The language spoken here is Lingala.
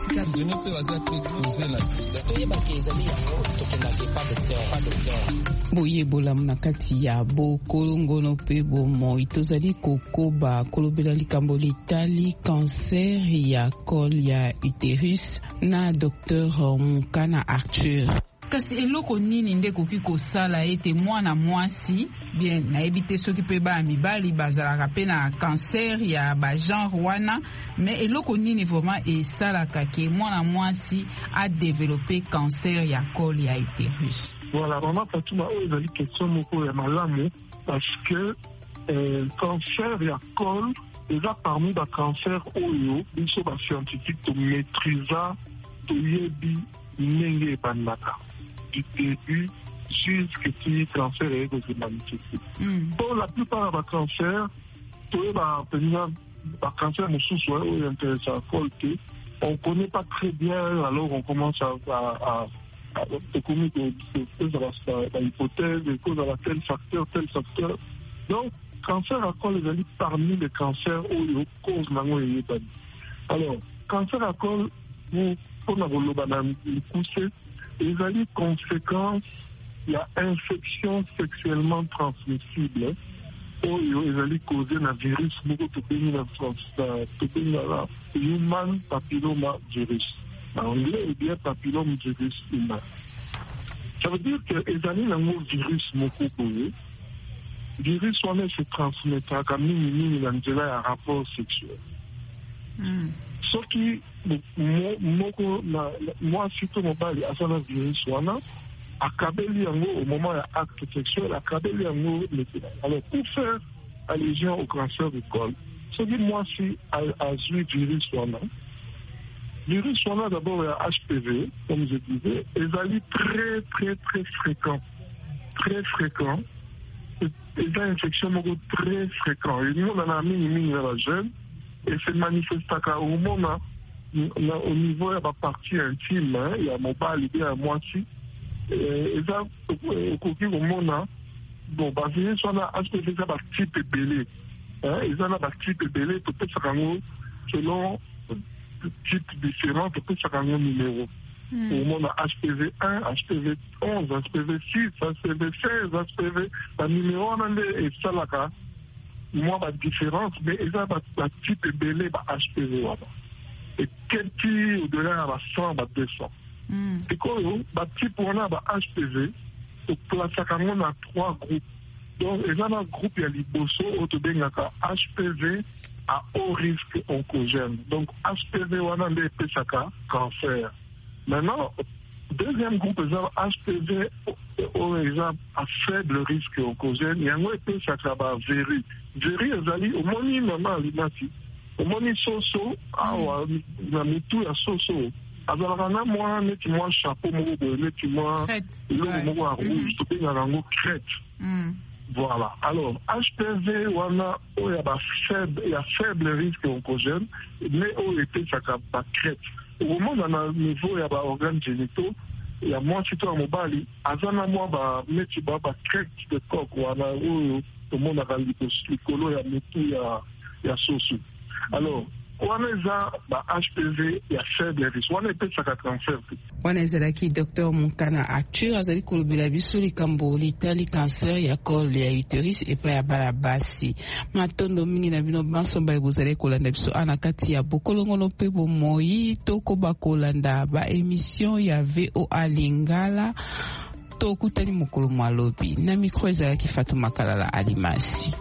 boyebola na kati ya bokolongono pe bomoi tozali kokoba kolobela likambo litali cancer ya col ya uterus na Dr Mukana Arthur. Kasi eloko nini nde koki kosala ete mwana mwasi bien nayebi te soki pe ba mibali bazalaka pe na cancer ya ba genre wana, mais eloko nini vraiment esalaka ke mwana mwasi a développé cancer ya col ya uterus? Voilà, vraiment Fatuma, ezali question moko ya malamu parce que cancer ya col eza parmi ba cancer oyo biso ba scientifique to maîtriser to yebi ndenge ebandaka du début jusqu'à ce que cancer est de se manifester. Pour la plupart des cancers, tous les cancers sont intéressants. On ne connaît pas très bien, alors on commence à commettre des hypothèses, des causes à tel facteur. Donc, cancer à col est parmi les cancers où il cause la. Alors, cancer à col, pour nous pousser, il y a des conséquences, il y a infection sexuellement transmissible, où il y a causé un virus, human papilloma virus. En anglais, il y a papilloma virus humain. Ça veut dire que il y a un virus, le virus, on se transmettra comme un rapport sexuel. Ce qui, moi, surtout, mon père, à son virus, à Kabeli, au moment de l'acte sexuel, à Kabeli, alors, pour faire allusion au cancer du col, ce qui, moi, si, à ce virus, virus, d'abord, HPV, comme je disais, ils allaient très fréquent. Très fréquent. Ils ont une infection très fréquente. Et nous, on en a mis dans la jeune. Et se manifeste au moment au niveau de la partie intime, il y a mon bas l'idée à moitié. Et ça, au moment, bon, bah, c'est ça, HPV, ça va type belé. Et ça, va type belé, peut-être ça selon type différent, peut-être ça numéro. Au moment HPV 1, HPV 11, HPV 6, HPV 16, HPV, le numéro, on est ça là. Moi, la différence, mais il y a un type de belé HPV. Et quel type au-delà de 100, 200. Et quand le type on a HPV, on place à 3 groupes. Donc, il y a un groupe, il y a l'Iboso, HPV à haut risque oncogène. Donc, HPV, on a des cancer. Maintenant, deuxième groupe, il y a HPV à faible risque oncogène. Il y a un peu ça véri. Véri, il au moni maman alimati. Au moni soso, na mitu ya soso. Azalana moi, neti moi chapeau moko, neti moi le moko à rouge, tout bien dans crête. Voilà. Alors, HPV, wana, il y a faible risque oncogène, mais il était ça crête. Au moment où on a niveau, il y a des organes génitaux. Il y a moi, si tu as un mobile, azana moi, mettre crête de coq, ou ana, tout le monde a l'icolo, il y a métou, il y a sosu. Alors, on a HPV, il y a faible risque. On a peut-être ça cancer. Wana ezalaki Dr Mukana Arthur azali kolobela biso likambo litali cancer ya col ya uterus epai ya bana basi. Matondo mingi na bino bansomba ebozali kolanda biso ana kati ya bokolongono mpe bomoi tokoba kolanda ba émission ya VOA Lingala tokutani mokolo mwalobi na micro ezalaki Fatuma Kalala Alimasi.